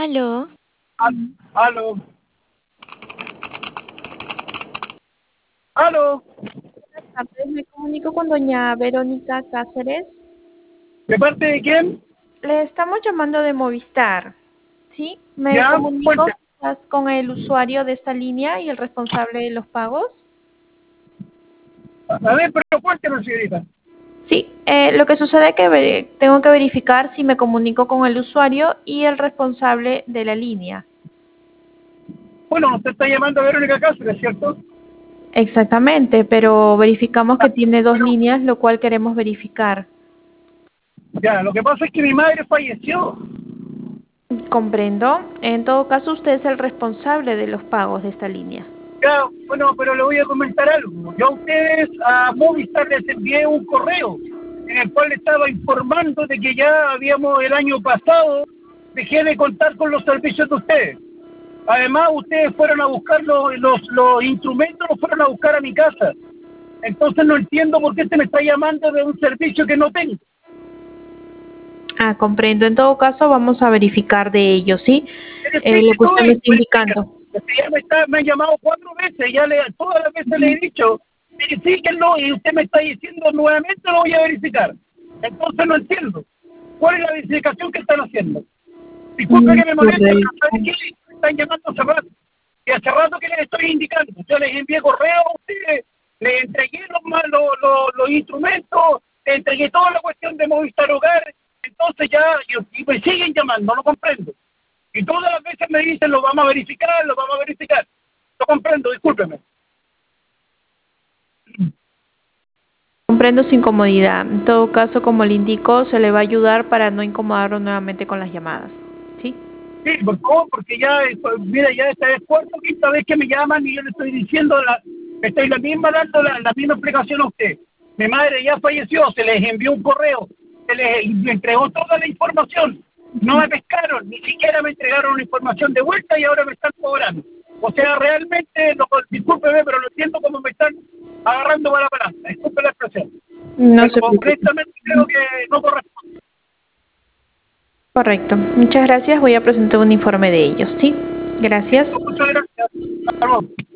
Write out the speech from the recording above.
Aló, Aló, aló, Tardes, me comunico con doña Verónica Cáceres. ¿de parte de quién? Le estamos llamando de Movistar. Sí, me Ya, comunico cuente. quizás con el usuario de esta línea y el responsable de los pagos. A ver, pero cuéntenos, señorita. Sí, lo que sucede es que tengo que verificar si me comunico con el usuario y el responsable de la línea. Bueno, usted está llamando a Verónica Cáceres, ¿cierto? Exactamente, pero verificamos que tiene dos Bueno, líneas, lo cual queremos verificar. ya, lo que pasa es que mi madre falleció. Comprendo. En todo caso, usted es el responsable de los pagos de esta línea. Ya, bueno, pero le voy a comentar algo. Yo a ustedes, a Movistar, les envié un correo en el cual le estaba informando de que ya habíamos el año pasado, dejé de contar con los servicios de ustedes. Además, ustedes fueron a buscar los instrumentos, los fueron a buscar a mi casa. Entonces no entiendo por qué se me está llamando de un servicio que no tengo. Ah, comprendo. En todo caso, vamos a verificar de ello, ¿sí? Pero sí, Lo que no, usted me está verifica. indicando. Ya me han llamado 4 veces, todas las veces le he dicho, verifíquenlo y usted me está diciendo nuevamente lo voy a verificar. Entonces no entiendo. ¿Cuál es la verificación que están haciendo? Disculpe que me moleste, pero Correcto. ¿sabe qué? Me están llamando hace rato. Y hace rato que les estoy indicando. Yo les envié correo a ustedes, les entregué los instrumentos, les entregué toda la cuestión de Movistar Hogar. Entonces ya, y me siguen llamando, no lo comprendo. Y todas las veces me dicen, lo vamos a verificar, lo vamos a verificar. No comprendo, discúlpeme. Comprendo su incomodidad. En todo caso, como le indico, se le va a ayudar para no incomodarlo nuevamente con las llamadas, ¿sí? Sí, por favor, porque ya, mira, ya esta es cuarta o quinta vez que me llaman y yo le estoy diciendo, estoy la misma dando la misma explicación a usted. Mi madre ya falleció, se les envió un correo, le entregó toda la información. No me pescaron, ni siquiera me entregaron la información de vuelta y ahora me están cobrando. O sea, realmente, discúlpeme, pero no entiendo cómo me están agarrando para la palanca. Disculpe la expresión. No Pero se preocupe. honestamente creo que no corresponde. Correcto. Muchas gracias. Voy a presentar un informe de ellos, ¿sí? Gracias. Listo, muchas gracias. Hasta luego.